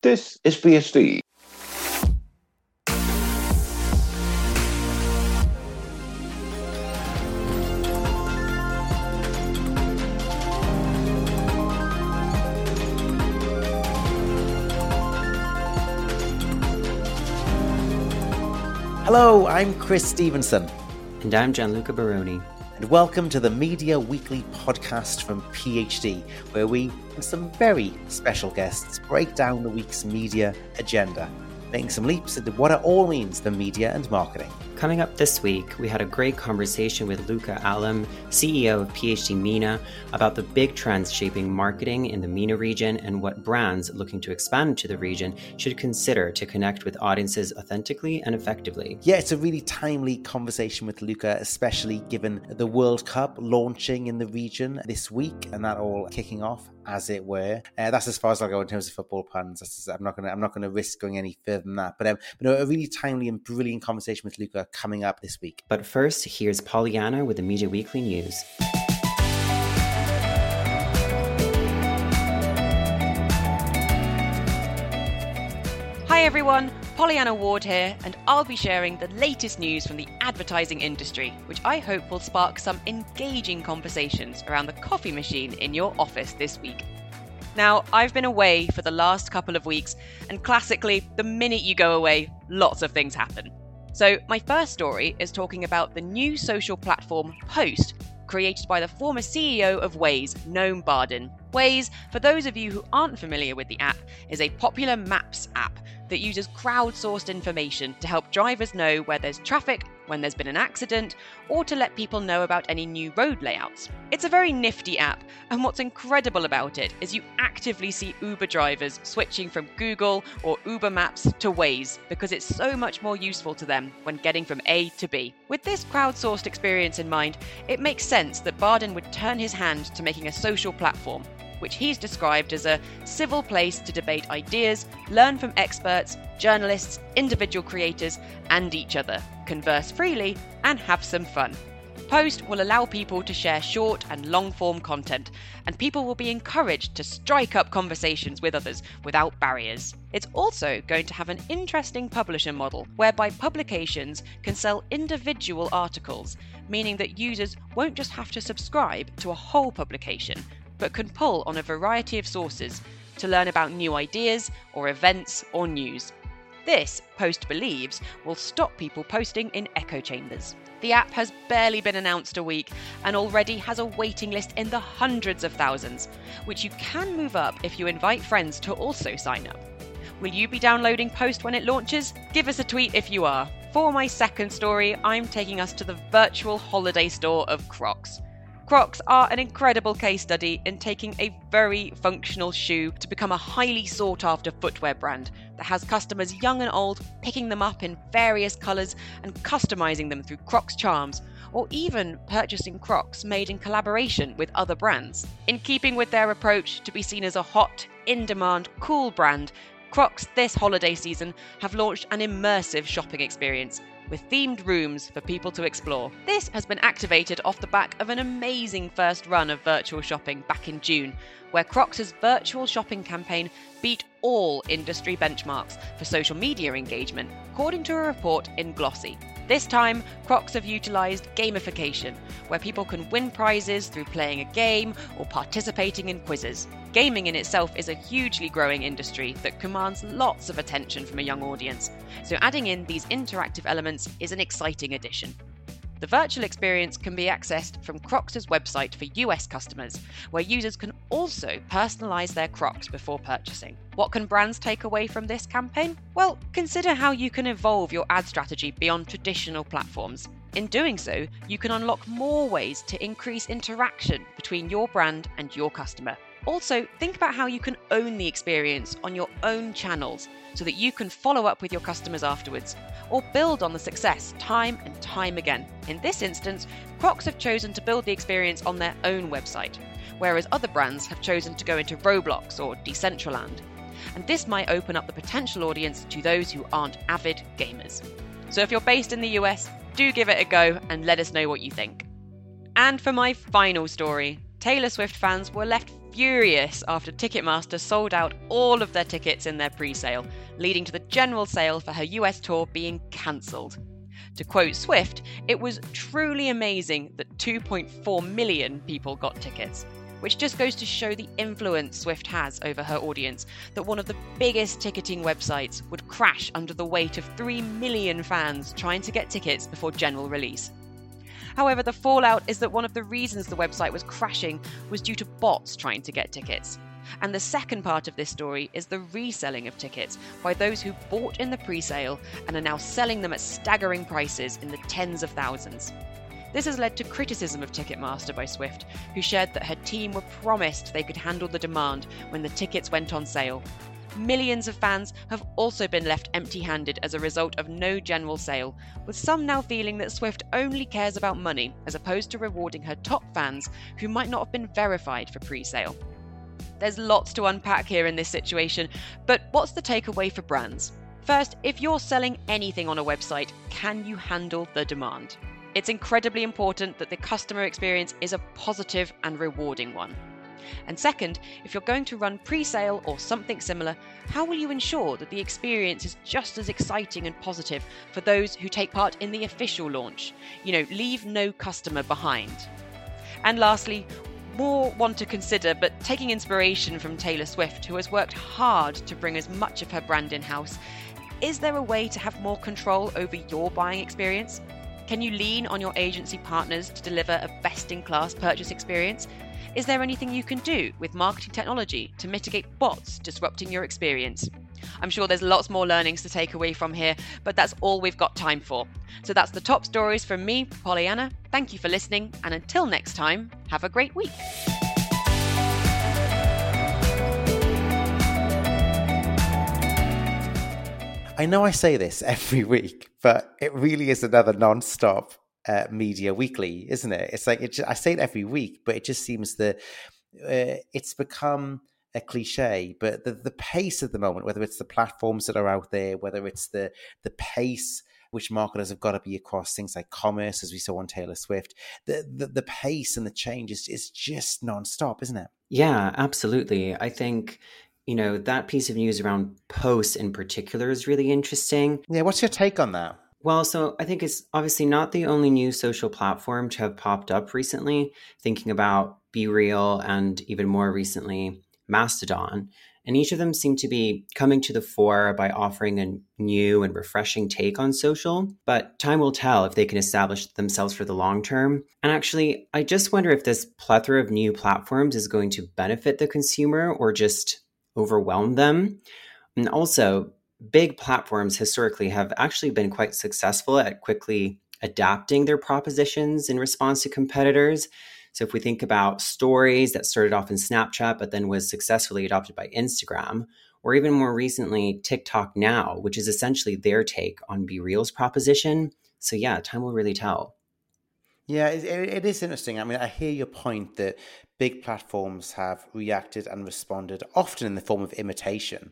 This is PhD. Hello, I'm Chris Stevenson. And I'm Gianluca Baroni. And welcome to the Media Weekly podcast from PhD, where we, with some very special guests, break down the week's media agenda, making some leaps into what it all means for media and marketing. Coming up this week, we had a great conversation with Luca Allam, CEO of PhD MENA, about the big trends shaping marketing in the MENA region and what brands looking to expand to the region should consider to connect with audiences authentically and effectively. Yeah, it's a really timely conversation with Luca, especially given the World Cup launching in the region this week and that all kicking off, as it were. That's as far as I'll go in terms of football puns. I'm not going to risk going any further than that. But a really timely and brilliant conversation with Luca coming up this week. But first, here's Pollyanna with the Media Weekly news. Hi everyone, Pollyanna Ward here, and I'll be sharing the latest news from the advertising industry, which I hope will spark some engaging conversations around the coffee machine in your office this week. Now, I've been away for the last couple of weeks, and classically, the minute you go away, lots of things happen. So my first story is talking about the new social platform Post, created by the former CEO of Waze, Noam Bardin. Waze, for those of you who aren't familiar with the app, is a popular maps app that uses crowdsourced information to help drivers know where there's traffic, when there's been an accident, or to let people know about any new road layouts. It's a very nifty app, and what's incredible about it is you actively see Uber drivers switching from Google or Uber Maps to Waze because it's so much more useful to them when getting from A to B. With this crowdsourced experience in mind, it makes sense that Bardin would turn his hand to making a social platform, which he's described as a civil place to debate ideas, learn from experts, journalists, individual creators, and each other, converse freely, and have some fun. Post will allow people to share short and long-form content, and people will be encouraged to strike up conversations with others without barriers. It's also going to have an interesting publisher model, whereby publications can sell individual articles, meaning that users won't just have to subscribe to a whole publication, but can pull on a variety of sources to learn about new ideas or events or news. This, Post believes, will stop people posting in echo chambers. The app has barely been announced a week and already has a waiting list in the hundreds of thousands, which you can move up if you invite friends to also sign up. Will you be downloading Post when it launches? Give us a tweet if you are. For my second story, I'm taking us to the virtual holiday store of Crocs. Crocs are an incredible case study in taking a very functional shoe to become a highly sought-after footwear brand that has customers young and old picking them up in various colours and customising them through Crocs charms, or even purchasing Crocs made in collaboration with other brands. In keeping with their approach to be seen as a hot, in-demand, cool brand, Crocs this holiday season have launched an immersive shopping experience with themed rooms for people to explore. This has been activated off the back of an amazing first run of virtual shopping back in June, where Crocs' virtual shopping campaign beat all industry benchmarks for social media engagement, according to a report in Glossy. This time, Crocs have utilised gamification, where people can win prizes through playing a game or participating in quizzes. Gaming in itself is a hugely growing industry that commands lots of attention from a young audience, so adding in these interactive elements is an exciting addition. The virtual experience can be accessed from Crocs' website for US customers, where users can also personalise their Crocs before purchasing. What can brands take away from this campaign? Well, consider how you can evolve your ad strategy beyond traditional platforms. In doing so, you can unlock more ways to increase interaction between your brand and your customer. Also, think about how you can own the experience on your own channels so that you can follow up with your customers afterwards, or build on the success time and time again. In this instance, Crocs have chosen to build the experience on their own website, whereas other brands have chosen to go into Roblox or Decentraland. And this might open up the potential audience to those who aren't avid gamers. So if you're based in the US, do give it a go and let us know what you think. And for my final story, Taylor Swift fans were left furious after Ticketmaster sold out all of their tickets in their pre-sale, leading to the general sale for her US tour being cancelled. To quote Swift, it was truly amazing that 2.4 million people got tickets, which just goes to show the influence Swift has over her audience, that one of the biggest ticketing websites would crash under the weight of 3 million fans trying to get tickets before general release. However, the fallout is that one of the reasons the website was crashing was due to bots trying to get tickets. And the second part of this story is the reselling of tickets by those who bought in the pre-sale and are now selling them at staggering prices in the tens of thousands. This has led to criticism of Ticketmaster by Swift, who shared that her team were promised they could handle the demand when the tickets went on sale. Millions of fans have also been left empty-handed as a result of no general sale, with some now feeling that Swift only cares about money as opposed to rewarding her top fans who might not have been verified for pre-sale. There's lots to unpack here in this situation, but what's the takeaway for brands? First, if you're selling anything on a website, can you handle the demand? It's incredibly important that the customer experience is a positive and rewarding one. And second, if you're going to run pre-sale or something similar, how will you ensure that the experience is just as exciting and positive for those who take part in the official launch? Leave no customer behind. And lastly, more one to consider, but taking inspiration from Taylor Swift, who has worked hard to bring as much of her brand in-house, is there a way to have more control over your buying experience? Can you lean on your agency partners to deliver a best-in-class purchase experience? Is there anything you can do with marketing technology to mitigate bots disrupting your experience? I'm sure there's lots more learnings to take away from here, but that's all we've got time for. So that's the top stories from me, Pollyanna. Thank you for listening, and until next time, have a great week. I know I say this every week, but it really is another non-stop media weekly, isn't it? It's like I say it every week, but it just seems that it's become a cliche. But the pace at the moment, whether it's the platforms that are out there, whether it's the pace which marketers have got to be across things like commerce, as we saw on Taylor Swift, the pace and the change is just non-stop, isn't it? Yeah, absolutely. I think that piece of news around posts in particular is really interesting. Yeah, what's your take on that? Well, so I think it's obviously not the only new social platform to have popped up recently, thinking about BeReal and even more recently, Mastodon. And each of them seem to be coming to the fore by offering a new and refreshing take on social. But time will tell if they can establish themselves for the long term. And actually, I just wonder if this plethora of new platforms is going to benefit the consumer or just overwhelm them. And also, big platforms historically have actually been quite successful at quickly adapting their propositions in response to competitors. So if we think about stories that started off in Snapchat, but then was successfully adopted by Instagram, or even more recently, TikTok Now, which is essentially their take on BeReal's proposition. So yeah, time will really tell. Yeah, it is interesting. I mean, I hear your point that big platforms have reacted and responded, often in the form of imitation,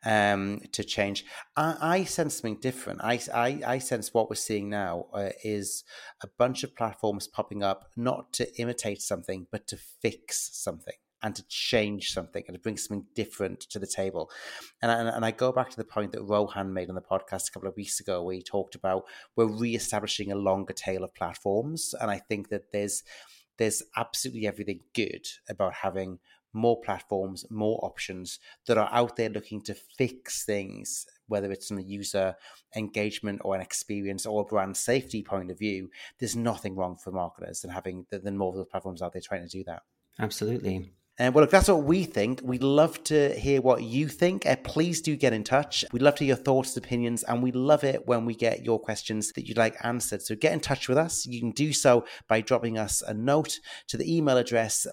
to change. I sense something different. I sense what we're seeing now is a bunch of platforms popping up, not to imitate something, but to fix something and to change something and to bring something different to the table. And I go back to the point that Rohan made on the podcast a couple of weeks ago, where he talked about we're reestablishing a longer tail of platforms. And I think that there's absolutely everything good about having more platforms, more options that are out there looking to fix things, whether it's from a user engagement or an experience or a brand safety point of view. There's nothing wrong for marketers than having more of those platforms out there trying to do that. Absolutely. Well, look, that's what we think. We'd love to hear what you think. Please do get in touch. We'd love to hear your thoughts, opinions, and we love it when we get your questions that you'd like answered. So get in touch with us. You can do so by dropping us a note to the email address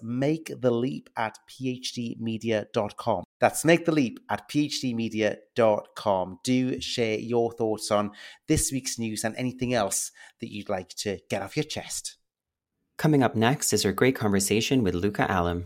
maketheleap@phdmedia.com. That's maketheleap@phdmedia.com. Do share your thoughts on this week's news and anything else that you'd like to get off your chest. Coming up next is our great conversation with Luca Allam.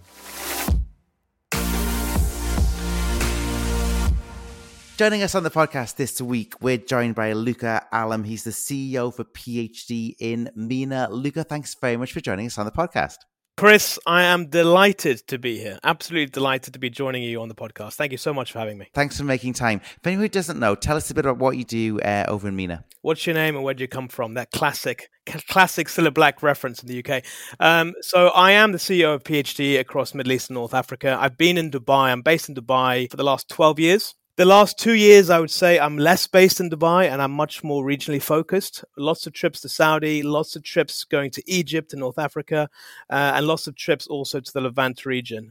Joining us on the podcast this week, we're joined by Luca Allam. He's the CEO for PhD in MENA. Luca, thanks very much for joining us on the podcast. Chris, I am delighted to be here. Absolutely delighted to be joining you on the podcast. Thank you so much for having me. Thanks for making time. For anyone who doesn't know, tell us a bit about what you do over in MENA. What's your name and where do you come from? That classic Cilla Black reference in the UK. So I am the CEO of PhD across Middle East and North Africa. I've been in Dubai. I'm based in Dubai for the last 12 years. The last 2 years, I would say I'm less based in Dubai and I'm much more regionally focused. Lots of trips to Saudi, lots of trips going to Egypt and North Africa, and lots of trips also to the Levant region.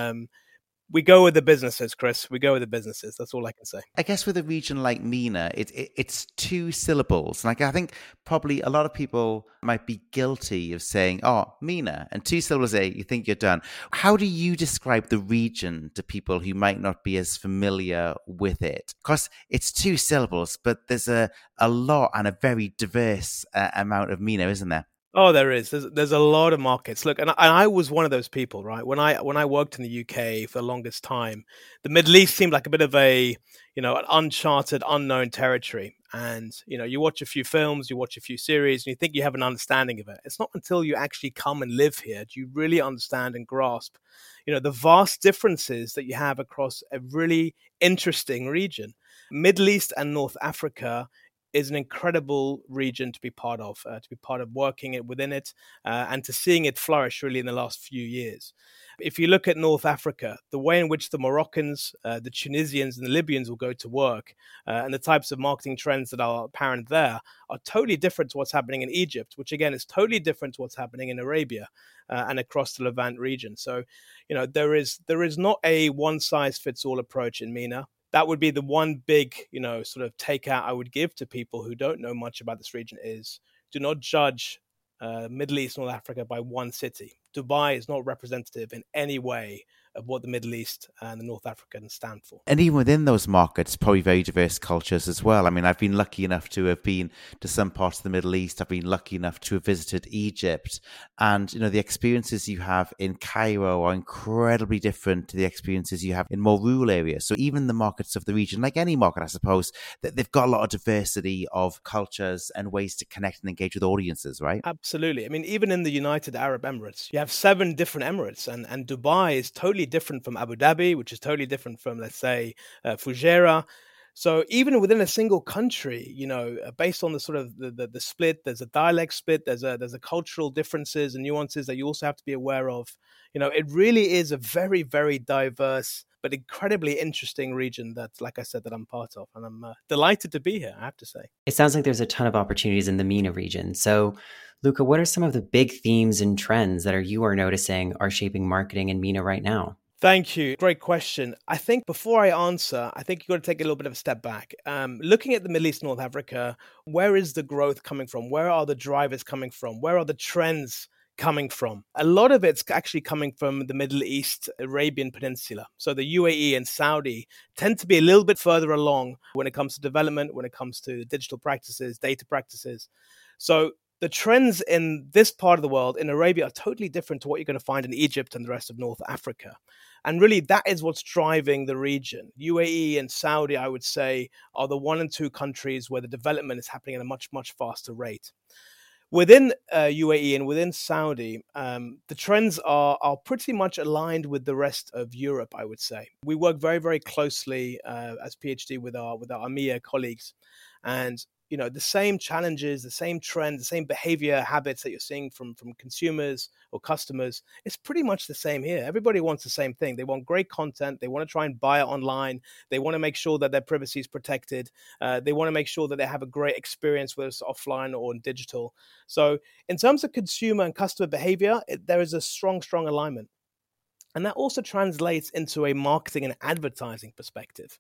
We go with the businesses, Chris. We go with the businesses. That's all I can say. I guess with a region like MENA, it's 2 syllables. Like I think probably a lot of people might be guilty of saying, oh, MENA, and 2 syllables, you think you're done. How do you describe the region to people who might not be as familiar with it? Because it's 2 syllables, but there's a lot and a very diverse amount of MENA, isn't there? Oh, there is. There's a lot of markets. Look, and I was one of those people, right? When I worked in the UK for the longest time, the Middle East seemed like a bit of an uncharted, unknown territory. And, you watch a few films, you watch a few series, and you think you have an understanding of it. It's not until you actually come and live here do you really understand and grasp, the vast differences that you have across a really interesting region. Middle East and North Africa is an incredible region to be part of working within it, and to seeing it flourish really in the last few years. If you look at North Africa, the way in which the Moroccans, the Tunisians and the Libyans will go to work, and the types of marketing trends that are apparent there are totally different to what's happening in Egypt, which again is totally different to what's happening in Arabia and across the Levant region. So, there is not a one-size-fits-all approach in MENA. That would be the one big, sort of takeout I would give to people who don't know much about this region is do not judge Middle East, North Africa by one city. Dubai is not representative in any way of what the Middle East and the North Africans stand for. And even within those markets, probably very diverse cultures as well. I mean, I've been lucky enough to have been to some parts of the Middle East. I've been lucky enough to have visited Egypt. And, the experiences you have in Cairo are incredibly different to the experiences you have in more rural areas. So even the markets of the region, like any market, I suppose, they've got a lot of diversity of cultures and ways to connect and engage with audiences, right? Absolutely. I mean, even in the United Arab Emirates, you have 7 different emirates, and Dubai is totally different from Abu Dhabi, which is totally different from, let's say, Fujairah. So even within a single country, based on the sort of the split, there's a dialect split, there's a cultural differences and nuances that you also have to be aware of. It really is a very, very diverse but incredibly interesting region that, like I said, that I'm part of. And I'm delighted to be here, I have to say. It sounds like there's a ton of opportunities in the MENA region. So, Luca, what are some of the big themes and trends that you are noticing are shaping marketing in MENA right now? Thank you. Great question. I think before I answer, I think you've got to take a little bit of a step back. Looking at the Middle East, North Africa, where is the growth coming from? Where are the drivers coming from? Where are the trends coming from? A lot of it's actually coming from the Middle East, Arabian Peninsula. So the UAE and Saudi tend to be a little bit further along when it comes to development, when it comes to digital practices, data practices. So the trends in this part of the world, in Arabia, are totally different to what you're going to find in Egypt and the rest of North Africa. And really, that is what's driving the region. UAE and Saudi, I would say, are the 1 and 2 countries where the development is happening at a much, much faster rate. Within UAE and within Saudi, the trends are pretty much aligned with the rest of Europe, I would say. We work very, very closely as PhD with our EMEA colleagues. And the same challenges, the same trends, the same behavior habits that you're seeing from consumers or customers, it's pretty much the same here. Everybody wants the same thing. They want great content. They want to try and buy it online. They want to make sure that their privacy is protected. They want to make sure that they have a great experience, whether it's offline or in digital. So in terms of consumer and customer behavior, there is a strong alignment. And that also translates into a marketing and advertising perspective.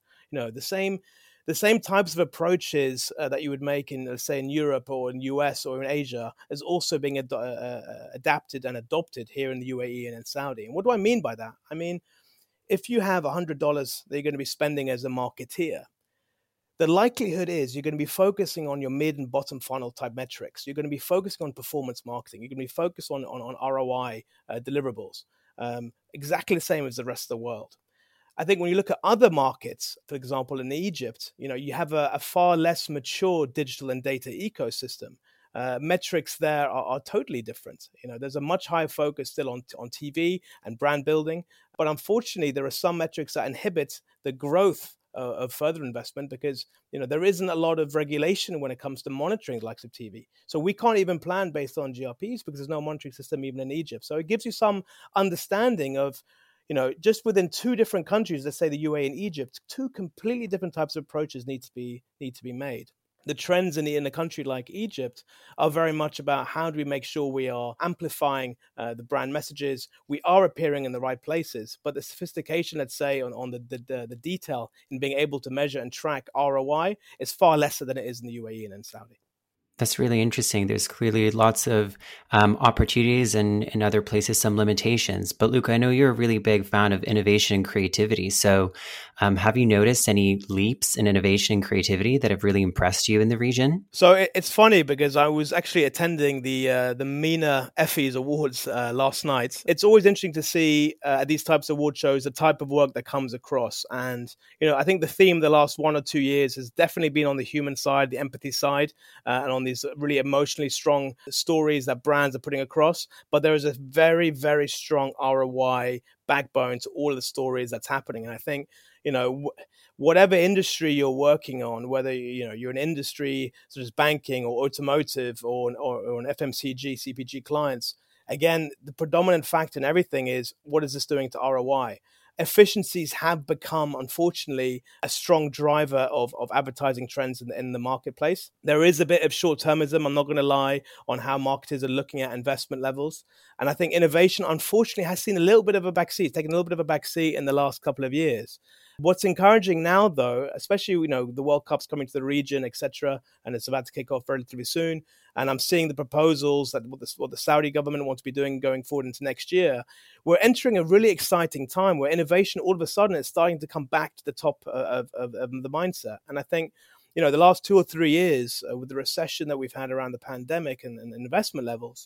The same types of approaches that you would make in, let's say, in Europe or in US or in Asia is also being adapted and adopted here in the UAE and in Saudi. And what do I mean by that? I mean, if you have $100 that you're going to be spending as a marketeer, the likelihood is you're going to be focusing on your mid and bottom funnel type metrics. You're going to be focusing on performance marketing. You're going to be focused on ROI deliverables, exactly the same as the rest of the world. I think when you look at other markets, for example, in Egypt, you have a far less mature digital and data ecosystem. metrics there are totally different. There's a much higher focus still on TV and brand building, but unfortunately, there are some metrics that inhibit the growth of further investment because there isn't a lot of regulation when it comes to monitoring the likes of TV. So we can't even plan based on GRPs because there's no monitoring system even in Egypt. So it gives you some understanding of just within two different countries, let's say the UAE and Egypt, two completely different types of approaches need to be made. The trends in a country like Egypt are very much about how do we make sure we are amplifying the brand messages, we are appearing in the right places, but the sophistication, let's say, on the detail in being able to measure and track ROI is far lesser than it is in the UAE and in Saudi. That's really interesting. There's clearly lots of opportunities and in other places some limitations. But Luca, I know you're a really big fan of innovation and creativity. So have you noticed any leaps in innovation and creativity that have really impressed you in the region? So it's funny because I was actually attending the MENA Effie's Awards last night. It's always interesting to see at these types of award shows the type of work that comes across. And, I think the theme the last 1 or 2 years has definitely been on the human side, the empathy side, and on these really emotionally strong stories that brands are putting across. But there is a very, very strong ROI backbone to all of the stories that's happening. And I think, whatever industry you're working on, whether, you're an industry such as banking or automotive or an FMCG, CPG clients, again, the predominant factor in everything is what is this doing to ROI? Efficiencies have become, unfortunately, a strong driver of advertising trends in the marketplace. There is a bit of short-termism, I'm not going to lie, on how marketers are looking at investment levels. And I think innovation, unfortunately, has seen a little bit of a backseat, taken a little bit of a backseat in the last couple of years. What's encouraging now, though, especially, the World Cup's coming to the region, etc., and it's about to kick off relatively soon, and I'm seeing the proposals that what the Saudi government wants to be doing going forward into next year, we're entering a really exciting time where innovation, all of a sudden, is starting to come back to the top of the mindset. And I think, the last 2 or 3 years, with the recession that we've had around the pandemic and investment levels,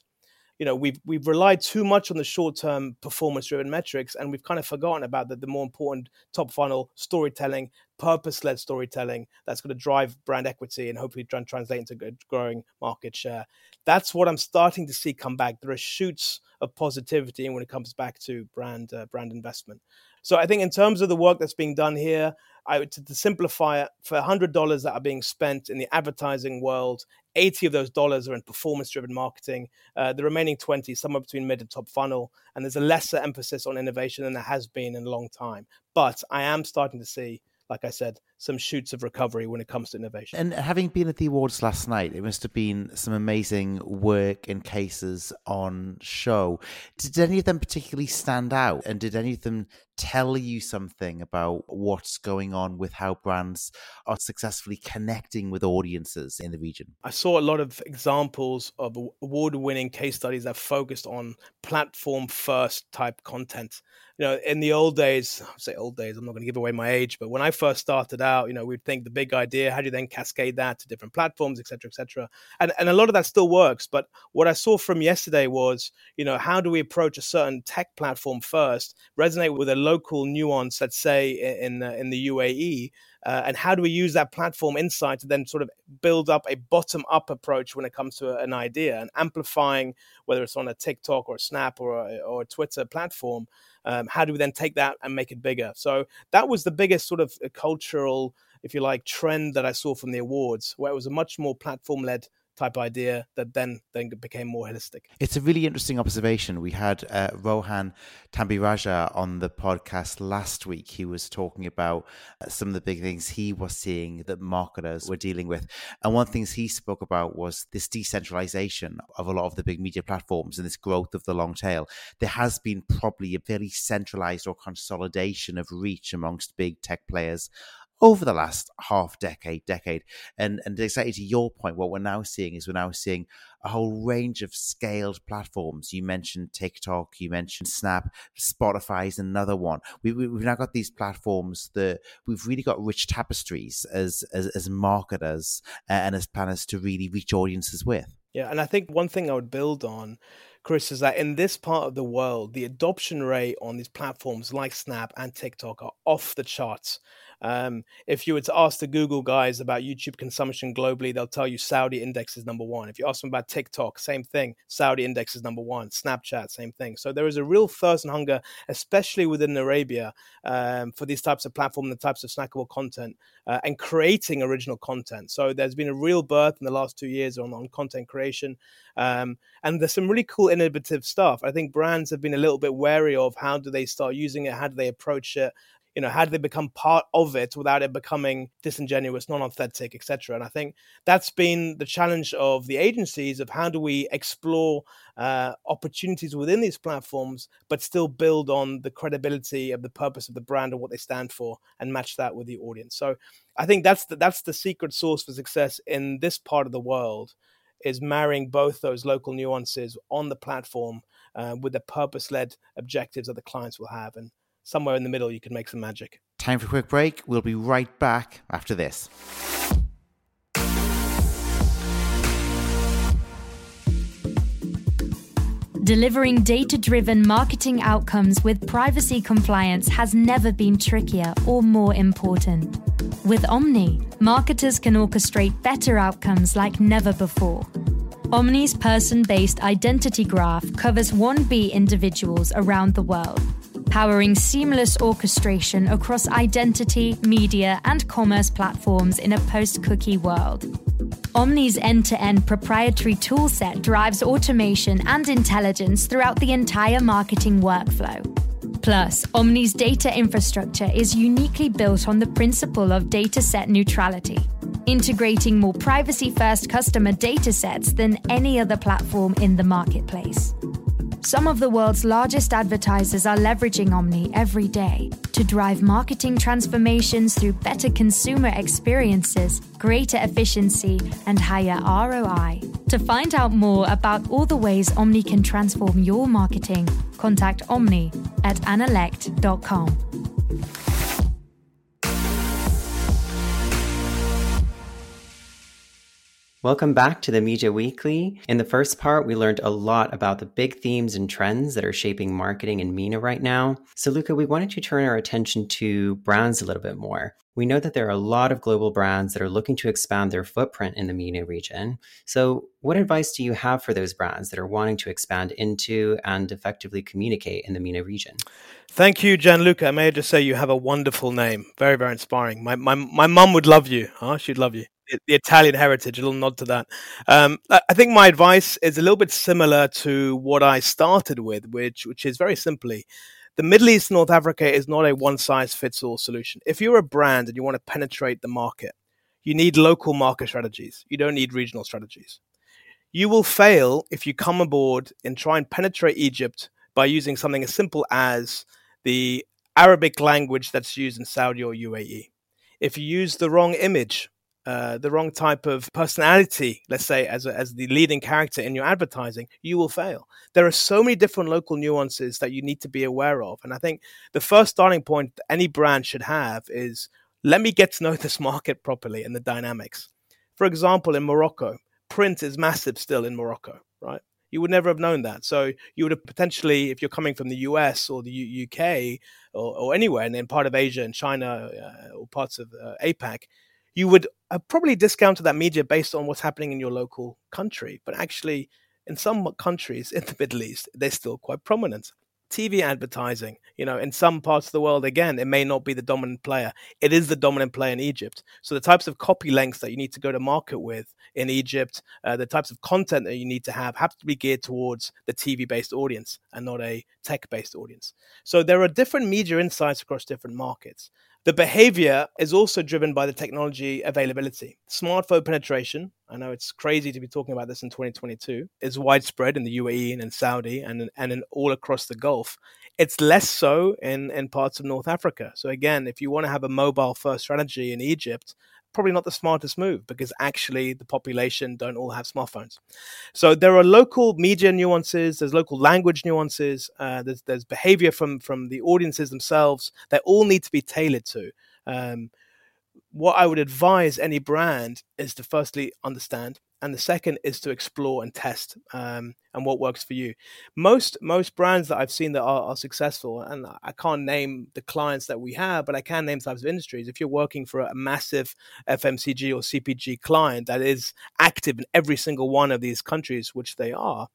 we've relied too much on the short-term performance-driven metrics, and we've kind of forgotten about the more important top-funnel storytelling, purpose-led storytelling that's going to drive brand equity and hopefully translate into growing market share. That's what I'm starting to see come back. There are shoots of positivity when it comes back to brand investment. So I think in terms of the work that's being done here, to simplify it, for $100 that are being spent in the advertising world, 80 of those dollars are in performance-driven marketing. The remaining 20, somewhere between mid and top funnel, and there's a lesser emphasis on innovation than there has been in a long time. But I am starting to see, like I said, some shoots of recovery when it comes to innovation. And having been at the awards last night, it must have been some amazing work and cases on show. Did any of them particularly stand out? And did any of them tell you something about what's going on with how brands are successfully connecting with audiences in the region? I saw a lot of examples of award-winning case studies that focused on platform-first type content. In the old days, I say old days, I'm not going to give away my age, but when I first started out, we'd think the big idea, how do you then cascade that to different platforms, et cetera, et cetera. And a lot of that still works. But what I saw from yesterday was, how do we approach a certain tech platform first, resonate with a local nuance, let's say in the UAE, and how do we use that platform insight to then sort of build up a bottom-up approach when it comes to an idea and amplifying, whether it's on a TikTok or a Snap or a Twitter platform. How do we then take that and make it bigger? So that was the biggest sort of cultural, if you like, trend that I saw from the awards, where it was a much more platform-led type idea that then became more holistic. It's a really interesting observation. We had Rohan Tambiraja on the podcast last week. He was talking about some of the big things he was seeing that marketers were dealing with. And one of the things he spoke about was this decentralization of a lot of the big media platforms and this growth of the long tail. There has been probably a very centralized or consolidation of reach amongst big tech players over the last decade. And exactly to your point, what we're now seeing is a whole range of scaled platforms. You mentioned TikTok, you mentioned Snap, Spotify is another one. We've now got these platforms that we've really got rich tapestries as marketers and as planners to really reach audiences with. Yeah, and I think one thing I would build on, Chris, is that in this part of the world, the adoption rate on these platforms like Snap and TikTok are off the charts. If you were to ask the Google guys about YouTube consumption globally, they'll tell you Saudi index is number one. If you ask them about TikTok, same thing. Saudi index is number one. Snapchat, same thing. So there is a real thirst and hunger, especially within Arabia, for these types of platforms, the types of snackable content, and creating original content. So there's been a real birth in the last 2 years on content creation. And there's some really cool, innovative stuff. I think brands have been a little bit wary of how do they start using it, how do they approach it, how do they become part of it without it becoming disingenuous, non-authentic, etc. And I think that's been the challenge of the agencies of how do we explore opportunities within these platforms, but still build on the credibility of the purpose of the brand and what they stand for and match that with the audience. So I think that's the secret sauce for success in this part of the world, is marrying both those local nuances on the platform with the purpose-led objectives that the clients will have. And somewhere in the middle, you can make some magic. Time for a quick break. We'll be right back after this. Delivering data-driven marketing outcomes with privacy compliance has never been trickier or more important. With Omni, marketers can orchestrate better outcomes like never before. Omni's person-based identity graph covers 1B individuals around the world, powering seamless orchestration across identity, media, and commerce platforms in a post-cookie world. Omni's end-to-end proprietary toolset drives automation and intelligence throughout the entire marketing workflow. Plus, Omni's data infrastructure is uniquely built on the principle of dataset neutrality, integrating more privacy-first customer datasets than any other platform in the marketplace. Some of the world's largest advertisers are leveraging Omni every day to drive marketing transformations through better consumer experiences, greater efficiency, and higher ROI. To find out more about all the ways Omni can transform your marketing, contact Omni at analect.com. Welcome back to the Media Weekly. In the first part, we learned a lot about the big themes and trends that are shaping marketing in MENA right now. So, Luca, we wanted to turn our attention to brands a little bit more. We know that there are a lot of global brands that are looking to expand their footprint in the MENA region. So, what advice do you have for those brands that are wanting to expand into and effectively communicate in the MENA region? Thank you, Gianluca. May I just say you have a wonderful name. Very, very inspiring. My mum would love you. She'd love you. The Italian heritage, a little nod to that. I think my advice is a little bit similar to what I started with, which is very simply, the Middle East, North Africa is not a one-size-fits-all solution. If you're a brand and you want to penetrate the market, you need local market strategies. You don't need regional strategies. You will fail if you come aboard and try and penetrate Egypt by using something as simple as the Arabic language that's used in Saudi or UAE. If you use the wrong image, the wrong type of personality, let's say, as the leading character in your advertising, you will fail. There are so many different local nuances that you need to be aware of. And I think the first starting point any brand should have is, let me get to know this market properly and the dynamics. For example, in Morocco, print is massive still in Morocco, right? You would never have known that. So you would have potentially, if you're coming from the US or the UK or anywhere in part of Asia and China or parts of APAC, you would have probably discounted that media based on what's happening in your local country. But actually, in some countries in the Middle East, they're still quite prominent. TV advertising, in some parts of the world, again, it may not be the dominant player. It is the dominant player in Egypt. So the types of copy lengths that you need to go to market with in Egypt, the types of content that you need to have to be geared towards the TV-based audience and not a tech-based audience. So there are different media insights across different markets. The behavior is also driven by the technology availability. Smartphone penetration, I know it's crazy to be talking about this in 2022, is widespread in the UAE and in Saudi and in all across the Gulf. It's less so in parts of North Africa. So again, if you want to have a mobile-first strategy in Egypt, probably not the smartest move because actually the population don't all have smartphones. So there are local media nuances, there's local language nuances, there's behavior from the audiences themselves that all need to be tailored to. what I would advise any brand is to firstly understand, and the second is to explore and test, and what works for you. Most brands that I've seen that are successful, and I can't name the clients that we have, but I can name types of industries. If you're working for a massive FMCG or CPG client that is active in every single one of these countries, which they are,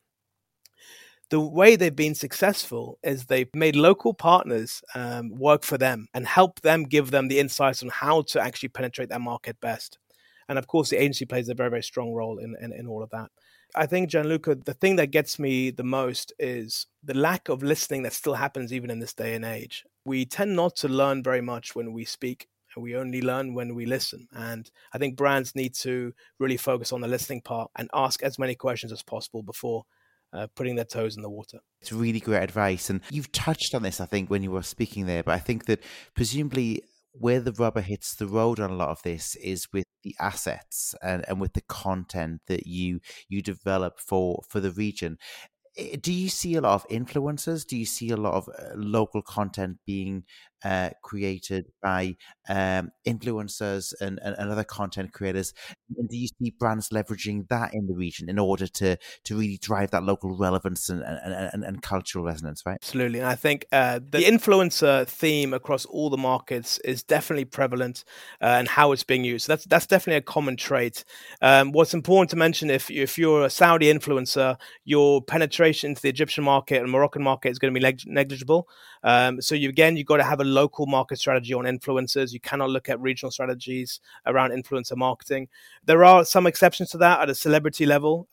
the way they've been successful is they've made local partners work for them and help them, give them the insights on how to actually penetrate that market best. And of course, the agency plays a very, very strong role in all of that. I think, Gianluca, the thing that gets me the most is the lack of listening that still happens even in this day and age. We tend not to learn very much when we speak. We only learn when we listen. And I think brands need to really focus on the listening part and ask as many questions as possible before putting their toes in the water. It's really great advice. And you've touched on this, I think, when you were speaking there, but I think that presumably where the rubber hits the road on a lot of this is with the assets and with the content that you develop for the region. Do you see a lot of influencers? Do you see a lot of local content being created by influencers and other content creators? And do you see brands leveraging that in the region in order to really drive that local relevance and cultural resonance, right? Absolutely. And I think the influencer theme across all the markets is definitely prevalent and how it's being used. That's definitely a common trait. What's important to mention, if you're a Saudi influencer, your penetration into the Egyptian market and Moroccan market is going to be negligible. So you've got to have a local market strategy on influencers. You cannot look at regional strategies around influencer marketing. There are some exceptions to that at a celebrity level.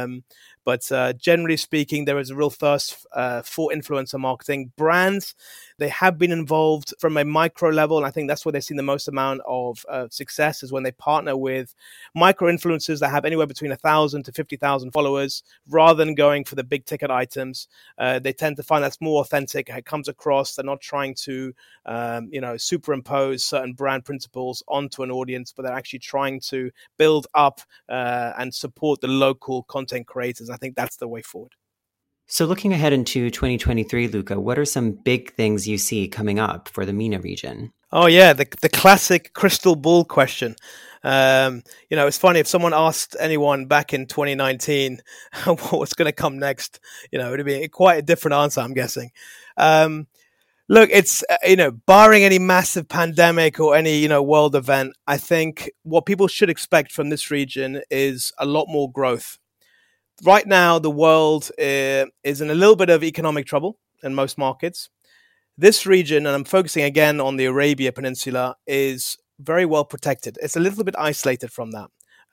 But generally speaking, there is a real thirst for influencer marketing. Brands, they have been involved from a micro level, and I think that's where they've seen the most amount of success is when they partner with micro influencers that have anywhere between 1,000 to 50,000 followers, rather than going for the big ticket items. They tend to find that's more authentic. It comes across. They're not trying to, superimpose certain brand principles onto an audience, but they're actually trying to build up and support the local content creators. I think that's the way forward. So looking ahead into 2023, Luca, what are some big things you see coming up for the MENA region? Oh, yeah, the classic crystal ball question. It's funny, if someone asked anyone back in 2019 what's going to come next, it would be quite a different answer, I'm guessing. Look, it's, barring any massive pandemic or any, world event, I think what people should expect from this region is a lot more growth. Right now, the world is in a little bit of economic trouble in most markets. This region, and I'm focusing again on the Arabia Peninsula, is very well protected. It's a little bit isolated from that.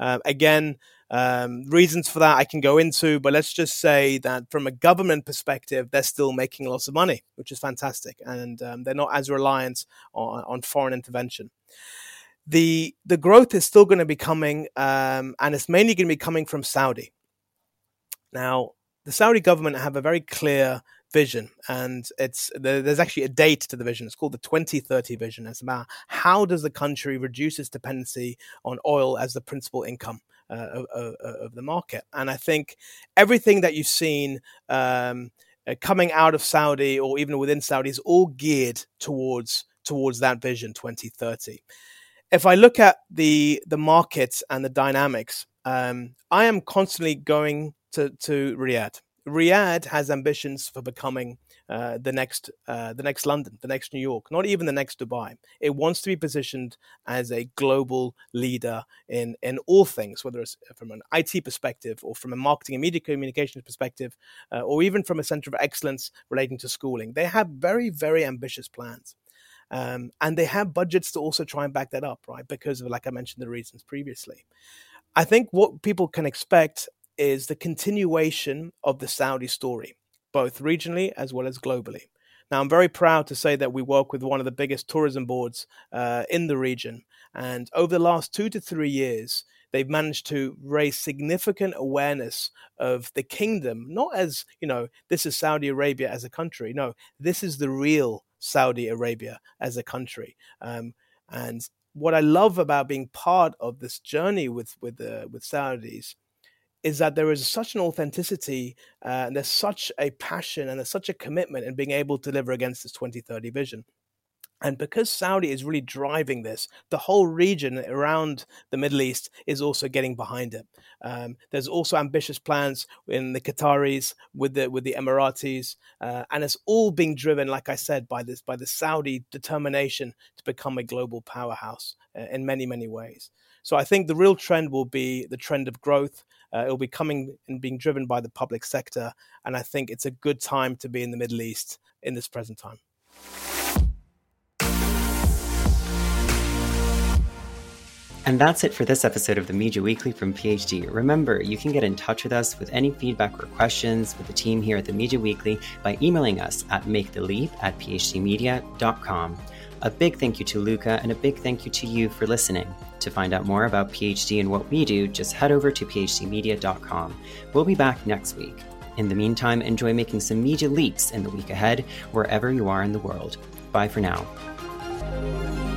Reasons for that I can go into, but let's just say that from a government perspective, they're still making lots of money, which is fantastic. And they're not as reliant on foreign intervention. The growth is still going to be coming, and it's mainly going to be coming from Saudi. Now, the Saudi government have a very clear vision, and there's actually a date to the vision. It's called the 2030 vision. It's about how does the country reduce its dependency on oil as the principal income of the market. And I think everything that you've seen coming out of Saudi or even within Saudi is all geared towards that vision 2030. If I look at the markets and the dynamics, I am constantly going to Riyadh. Riyadh has ambitions for becoming the next London, the next New York, not even the next Dubai. It wants to be positioned as a global leader in all things, whether it's from an IT perspective or from a marketing and media communications perspective, or even from a center of excellence relating to schooling. They have very, very ambitious plans. And they have budgets to also try and back that up, right? Because of, like I mentioned, the reasons previously. I think what people can expect is the continuation of the Saudi story, both regionally as well as globally. Now, I'm very proud to say that we work with one of the biggest tourism boards in the region. And over the last 2 to 3 years, they've managed to raise significant awareness of the kingdom, not as, this is Saudi Arabia as a country. No, this is the real Saudi Arabia as a country. And what I love about being part of this journey with Saudis is that there is such an authenticity, and there's such a passion and there's such a commitment in being able to deliver against this 2030 vision. And because Saudi is really driving this, the whole region around the Middle East is also getting behind it. There's also ambitious plans in the Qataris with the Emiratis, and it's all being driven, like I said, by the Saudi determination to become a global powerhouse in many, many ways. So I think the real trend will be the trend of growth. It will be coming and being driven by the public sector, and I think it's a good time to be in the Middle East in this present time. And that's it for this episode of the Media Weekly from PhD. Remember, you can get in touch with us with any feedback or questions with the team here at the Media Weekly by emailing us at maketheleap@phdmedia.com. A big thank you to Luca and a big thank you to you for listening. To find out more about PhD and what we do, just head over to phdmedia.com. We'll be back next week. In the meantime, enjoy making some media leaps in the week ahead, wherever you are in the world. Bye for now.